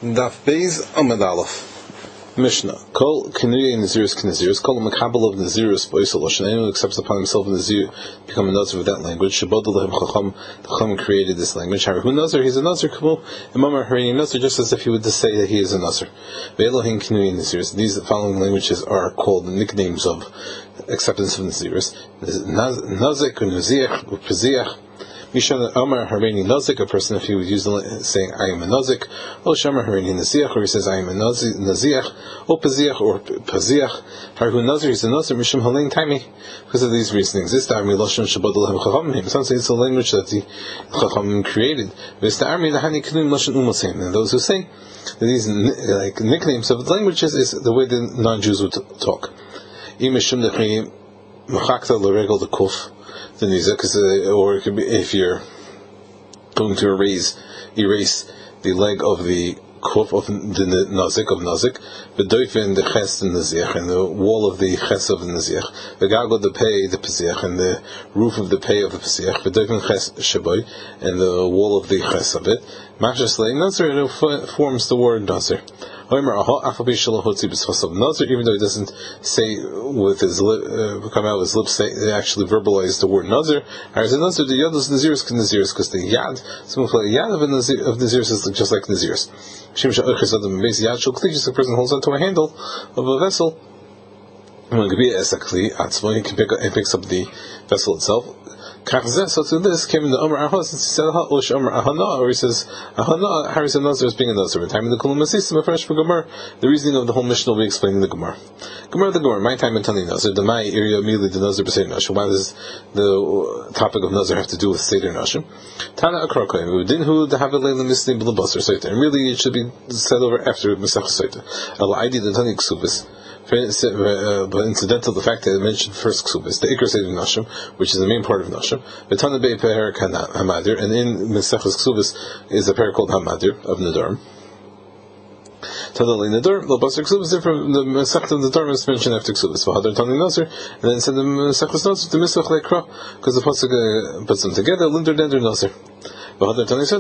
Daf Beis Amud Aleph. Mishnah. Kol Kinuya Nazirus Kinazirus. Kol Makabel of Nazirus Boisel Lashon. Anyone who accepts upon himself Nazir become a Nazir with that language. Shabbat Lehem Chacham. The Chacham created this language. Who Nazir? He's a Nazir. Kamu Imamar Harini Nazir, just as if he would just say that he is a Nazir. Ve'Elohim Kinuya Nazirus. These following languages are called the nicknames of acceptance of Nazirus. Nazik, Nuziach, Upaziach. Mishan Amar Harini Nazik, a person, if he would use saying I am a Nazik, O Shamar Harini Naziach, or he says I am a Naziach, O Paziach, or Paziach, Harhu Nazir, he's a Nazir, Misham Halein Taimi, because of these reasonings. This Armi Lashon Shabbat Lehem Chachamim, some say it's a language that the Chachamim created. This Armi Lahani Knum Lashon Umasim, and those who say that these like nicknames of languages is the way the non-Jews would talk. Imishum Dechim Machakta L'Regel the Kuf. The nizak, or it could be if you're going to erase the leg of the kuf of the nazik, but doifin the ches and naziach, and the wall of the ches of the naziach, the gago the pei the paziach, and the roof of the pei of the paziach, but doifin ches shaboy, and the wall of the ches of it. Mashas lei nazir, it forms the word nazir. Nazir, even though he doesn't say with his come out with his lips, they actually verbalize the word Nazir. As a Nazir, the Yad is Nazirus Nazirus, because the Yad, some Yad of Nazirus is just like Nazirus. Just a person holds onto a handle of a vessel. He picks up the vessel itself. So to this came in the Amar Ahos, and he said Amar Ahana, or he says Ahana, Harry said Nazir is being a Nazir. In time in the Kulam Asisim, fresh for Gemara, the reasoning of the whole Mishnah will be explained in the Gemara. The Gemara, my time in Tani Nazir, the Mai area immediately the Nazir B'Seder Nashim. Why does the topic of Nazir have to do with Seder Nashim? Tana Akrakoyim, Udinhu, the Havilay Misnim B'Labasar Saita, and really it should be said over after Mesach Saita. Allah Aidi the Tani Ksubis. But incidental, the fact that I mentioned first ksubis, the ikar seder nashim, which is the main part of nashim, v'tana bei perik hamadir, and in Mesechus ksubis is a parak called hamadir of Nadarm. Tadali Nadarm, the basar ksubis different. The Mesech of Nadarm is mentioned after ksubis. V'hadar tani nazir, and then said the Mesechus nazir the Misach lekra, because the pasuk puts them together. Linder dender nazir. Because we stand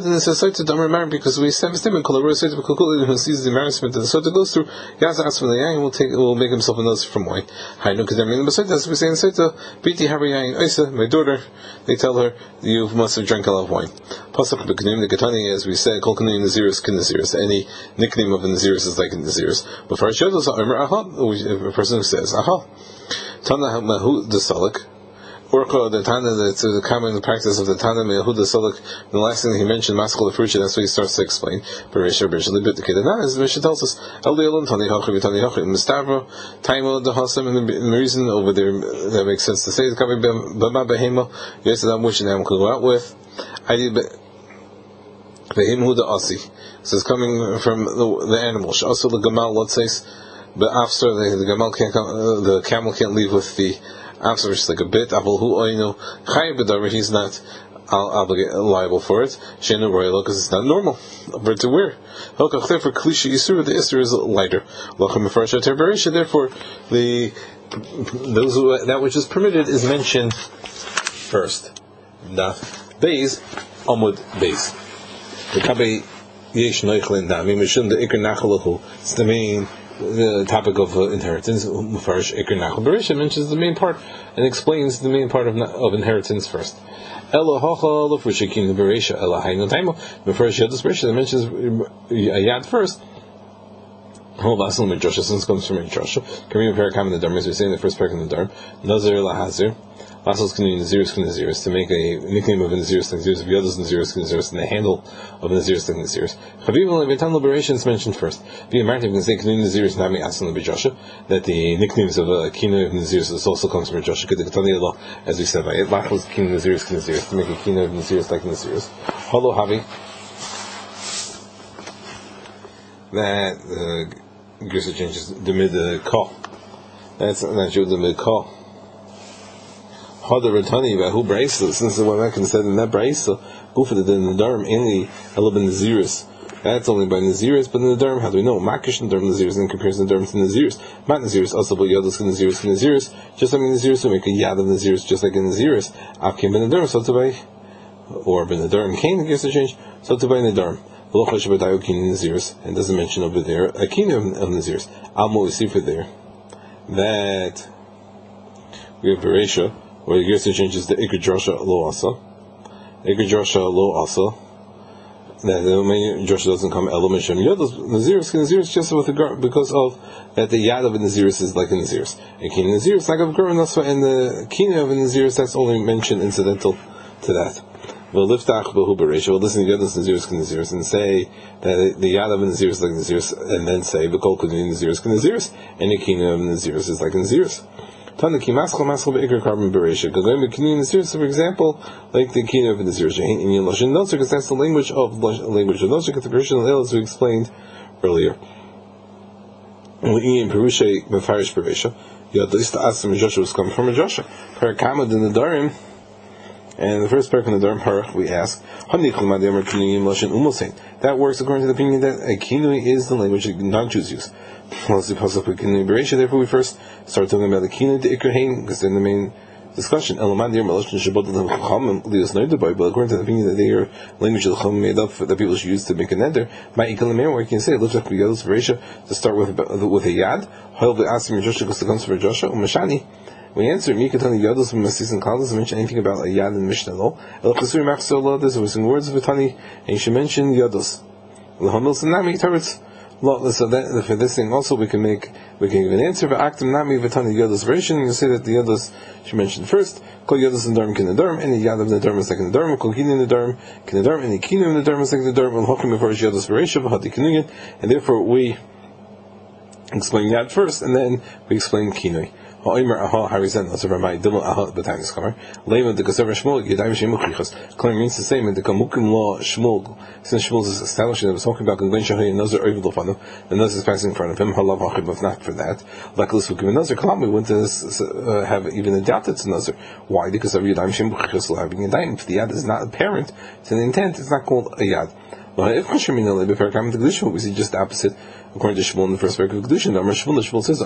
and who sees the embarrassment that the Sota goes through, will make himself a nazir from wine. As we say in Sota, my daughter, they tell her, you must have drank a lot of wine. As we said, any nickname of a Naziris is like a Naziris. But for a person who says, Aha, Tana Mahu the Salik, Orko the Tana, that's the common practice of the Tana Mehuda Salik. The last thing that he mentioned, Maskal the Frucha, that's what he starts to explain. Beresha Bishali as the Mishnah tells us, Elielon Tani Hachi Tani Hachi Mistavro, Taimo the Hasam, and the reason over there that makes sense to say is Kavi Bama Behema, yes, that which an animal could go out with. I did Behemhu the Asi. So it's coming from the animal. Also the Gamal, let's say, but after the Gamal can't come, the camel can't leave with the after it's like a bit, he's not liable for it. Because it's not normal for it to wear. For Klisha Yisur, the Isser is lighter. Therefore, that which is permitted is mentioned first. Daf Beis Amud Beis. It's the main topic of inheritance. Mufarish Iker Nachal Beresha mentions the main part and explains the main part of inheritance first. Ela Hacha Lefushikin Beresha Ela Hayno Taimo Mufarish Yadus Beresha that mentions Yad first. Whole Vasil Midrasha, since comes from Midrasha. Kareem Parakam in the Dharm, as we say in the first parak in the Dharm. Nazir Lahazir. Vasil's Naziris, to make a nickname of a Naziris, of Yadus Naziris, and the handle of a Naziris, Chaviv and Vetan Liberation is mentioned first. Via Martin can say Kinu Naziris Nami Asan Bidrasha, that the nicknames of Kinu of Naziris also comes from Bidrasha, as we said, by it, Vasil's Kinu Naziris, to make a Kinu of Naziris like Naziris. Holo Havi. That Gersa changes the mid call. That's not true, the mid call. Hada Ratani Vahu Braisa, since the Wamakan said in that Braisa, Gufa the Nadarm, only Elabin Naziris. That's only by Naziris, but in the Nadarm, how do we know? Makish Nadarm Naziris in comparison to Nadarm to Naziris. Mat Naziris, also but Yadus Naziris, just like in Naziris, we make a Yad of Naziris, just like in Naziris. Akim Ben Nadarm, so to by, or Ben Nadarm Cain, I guess the change, so to by Nadarm. and doesn't mention over there a kina of Naziris. Almo we see for there that we have Beresha where the Gerson changes the Iker Drosha Lo Asa. Iker Drosha Lo Asa. That the main Drosha doesn't come element Shem Yodos Naziris just with the gar because of that the Yad of a Naziris is like a Naziris. And Kina Naziris like of Gur Nasva, and the Kina of a Naziris that's only mentioned incidental to that. We'll liftach behu bereisha. We'll listen to Yodos Naziris Naziris and say that the Yad of a Naziris is like Naziris, and then say B'kol Kudin Naziris Naziris, and the Kina of Naziris is like Naziris. Tanaki maschal beikar carbon bereisha. Gagayim Kina Naziris, for example, like the Kina of Naziris. Jahin in Yeloshin Nozer, because that's the language of Nozer. Because the Christian as we explained earlier. In Perusha Mefarish bereisha, Yodos to Asim Joshua was coming from a Joshua. Parakamad in the Darim. And the first parak in the Dharm Parach, we ask, that works according to the opinion that a kinui is the language that non-Jews use. Therefore, we first start talking about the kinui to Iker because they're in the main discussion. But according to the opinion that they are language of the Chum made up that people should use to make a neder, where you can say, to start with a yad, we answer, me can tell you Yodos from Masis and Kaldas mention anything about a Yad in Mishnah at all. There's always in words of Tani, and you should mention Yodos. So that for this thing also we can give an answer. But Aktam Nami Vatani Yodos version, you say that the Yodos should mention first. Kol Yodos and Darm Kinadarm, and the Yad of Nadarm is like Nadarm, Kol Kinin Nadarm, Kinadarm, and the Kinu of Nadarm is like Nadarm, and Hokim Mefarish Yodos Veresha, Vahati Kinuyan, and therefore we explain Yad first, and then we explain Kinui. Claiming means to say that the same in the Kamukim law Shmuel, since Shmuel is establishing that it was talking about Gangan Shahi and Nazar over the Fanu, the Nazar is passing in front of him, Halav Hachib, if not for that. Like this would give a Nazar Kalam, we wouldn't have even a doubt it's a Nazar. Why? Because of Yadayim Shem B'chichas having a Yadayim. If the Yad is not apparent to the intent, it's not called a Yad. We see just the opposite according to Shmuel in the first parak of Kedushin. Shmuel says,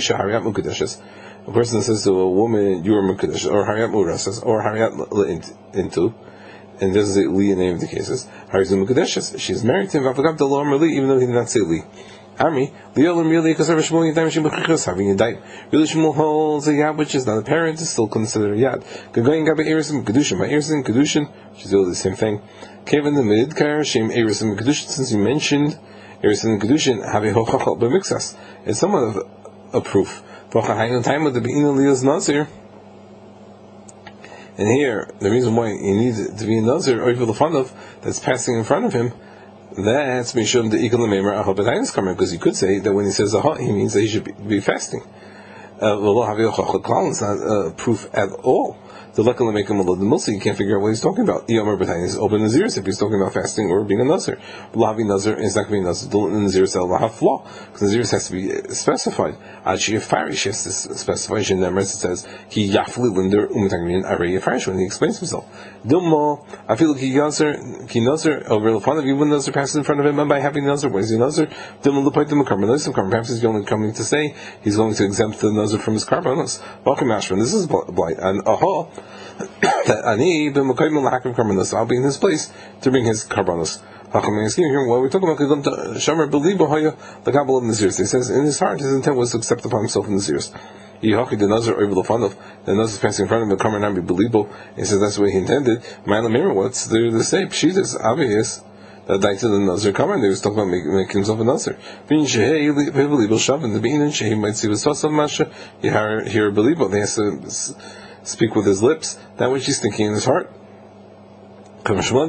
a person says to a woman, you are Mukadeshes, or Hariyat Murasas, or Hariyat into, and this is Li in any of the cases. Hariyat Mukadeshes, she's married to him, even though he did not say Li. Ami, Liolim really, because every Shmuel Yadayim Shem B'chichas having a Yadayim. Really Shmuel holds a Yad which is not apparent, is still considered a Yad. Gagoyin Gabe Erisim Kedushin, by Erisim Kedushin, which is really the same thing. Kevin the Midkar, Shem Erisim Kedushin, since you mentioned Erisim Kedushin, have a Hochachal B'mixas. It's somewhat of a proof. Time of the Be'ina Lias Nazir. And here, the reason why you need to be a Nazir, or even the fun of that's passing in front of him, that's Mishum the Ikal Meimer Aha B'taynis Kamer, because you could say that when he says Aha, he means that he should be fasting. It's not proof at all. The Lekala make him a little Mulsi, you can't figure out what he's talking about. Yomar B'taynis is open Naziris if he's talking about fasting or being a Nazir. Lavi Nazir is not going to be Nazir. The Naziris will have flaw, because Naziris has to be specified. She Farish has to specify. She never says he Yafli Linder Umatagrin Array Farish when he explains himself. Dilmo, I feel like he Nazir over the fun of you when Nazir passes in front of him, and by having Nazir, what is he Nazir? Dilmo Lupai Dim Karbanos, perhaps he's only coming to say he's going to exempt the Nazir from his Karbanos. Welcome Ashman, this is blight. And Aha, that Ani been Makaim Lahakim Karbanos, I'll be in his place to bring his Karbanos. What we're talking about, Shamar Belibo Haya, the Gabal of Naziris. He says in his heart, his intent was to accept upon himself in Naziris. He hocked the Nazir over the fun of the Nazir passing in front of him, Kamar Nabi Belibo. He says that's what he intended. Malamir, what's there to say? Pshit is obvious that died to the Nazir Kamar. They was talking about making himself a Nazir. Being Shehei, Belibo Shavan, the being in Shehei might see was Tasam Masha, you hear Belibo. They have to speak with his lips, that which he's thinking in his heart. So long as a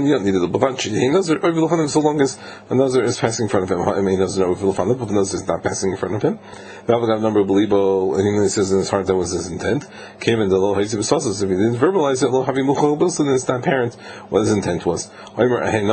Nazir is passing in front of him, but the Nazir is not passing in front of him. Number Belibo, and he says in his heart that was his intent. Came in the low heights of his if he didn't verbalize it, then it's not apparent what his intent was. The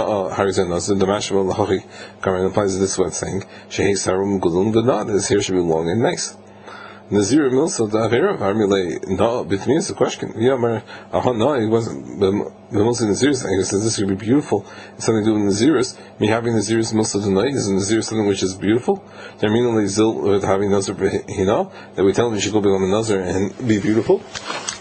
Mashma implies this way, saying, the nod is here should be long and nice. Nazir Milsa the Avera Armile no Bitmi is a question. Yamar no, it wasn't the Milsa Naziris. I guess this would be beautiful. It's something to do with Naziris. Me having Naziris Milsa tonight is Naziris something which is beautiful. They're meaningly zil with having Nazir that we tell them you should go beyond the Nazir and be beautiful.